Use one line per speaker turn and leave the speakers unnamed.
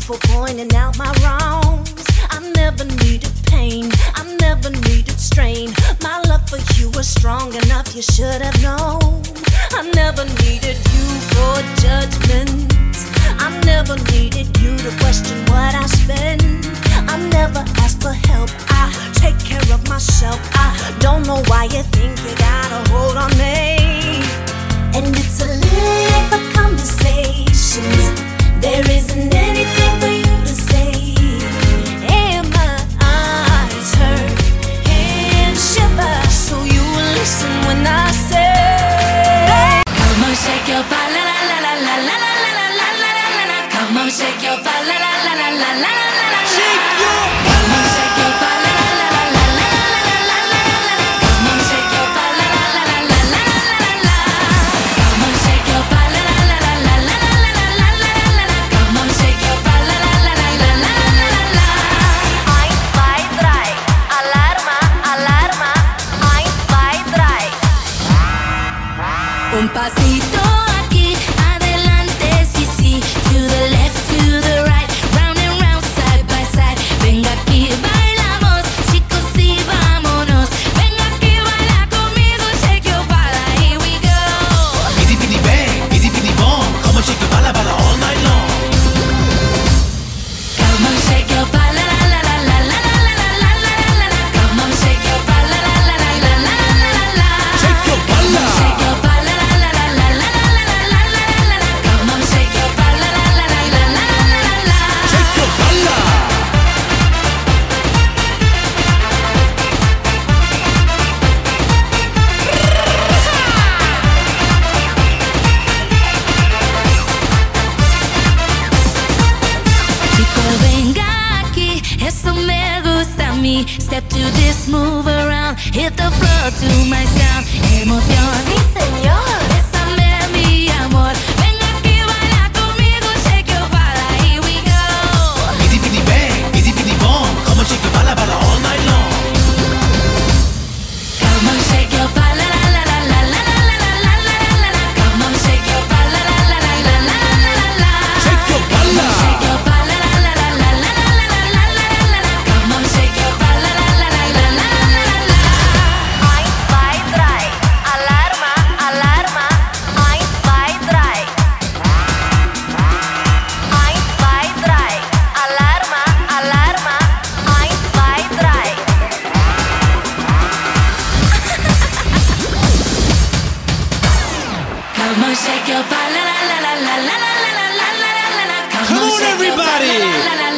for pointing out my wrongs. I never needed pain, I never needed strain. My love for you was strong enough, you should have known. I never needed you for judgment. I never needed you to question what I spend. I never asked for help, I take care of myself. I don't know why you think you got a hold on me. And it's a little late for conversations. There isn't anything for you to say. And my eyes hurt and shiver, so you will listen when I say, come on, shake your body, la la la la la la la la la la la. Come on, shake your body, la la la la la la la la. Shake your body. Come on, shake your body, la la la la la la la la la. Come on, shake your body, la la la la la la la. Come on, shake your body, la la la la la la la. Come on, shake your body, la la la la la la. 1, 2, 3, alarma, alarma. 1, 2, 3. Un pasito aquí, adelante, sí, sí. To the left, to the right, round and round, side by side. Venga aquí, bailamos, chicos, y vámonos. Venga aquí, baila conmigo, shake your body, here we go.
Bitty bitty bang, bitty bitty boom. Come on, shake your bala bala all night long.
Come on, shake your body, la la la la la la la la la la. Come on, shake your body, la la la la la la la.
Shake your bala.
Shake your body, la la la la la la la la. Come on, shake your body, la la la la la la.
Shake your bala.
Chico, venga aquí, eso me gusta a mí. Step to this, move around, hit the floor to my sound. Emoción, sí señor, bésame mi amor. Venga aquí, baila conmigo, shake your body, here we go.
Bitty bitty bang, bitty bitty boom. Come on, shake your bala bala all night long.
Come on, shake your body, la la la la la la la la la. Come on, shake your body, la la la la la la.
Shake your bala.
Shake your body, la la la la la la la. Come on, shake your body, la la la la la la. 1, 2, 3, alarma, alarma. 1, 2, 3. 1, 2, 3, alarma, alarma. 1, 2, 3. Come on, shake your body, la la la la la la la la la la.
Come on,
shake your body,
everybody.
la la la